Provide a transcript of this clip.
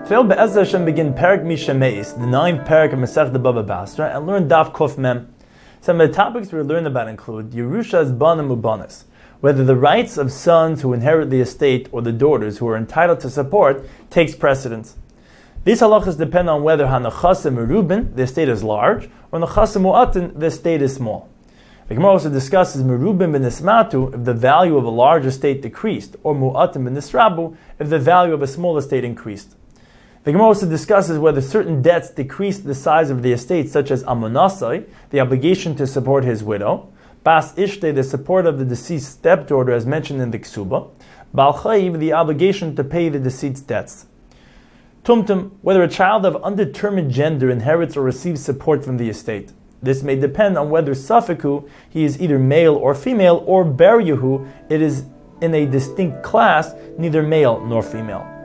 Today we'll Be'ez Hashem begin Perek Mishemeis, the 9th Perek of Masech Baba Basra, and learn Daf Kuf Mem. Some of the topics we learn about include Yerusha's Banim Ubanis, whether the rights of sons who inherit the estate or the daughters who are entitled to support takes precedence. These halachas depend on whether Hanachasim Merubin, the estate is large, or Nachasim Mu'atin, the estate is small. The Gemara also discusses Merubin ben Nismatu if the value of a large estate decreased, or Mu'atin ben Nisrabu if the value of a small estate increased. The Gemara also discusses whether certain debts decrease the size of the estate, such as Amonasai, the obligation to support his widow, Bas Ishte, the support of the deceased stepdaughter as mentioned in the Ksuba, Bal Chayiv, the obligation to pay the deceased's debts. Tumtum, whether a child of undetermined gender inherits or receives support from the estate. This may depend on whether Safiku, he is either male or female, or Beryahu, it is in a distinct class, neither male nor female.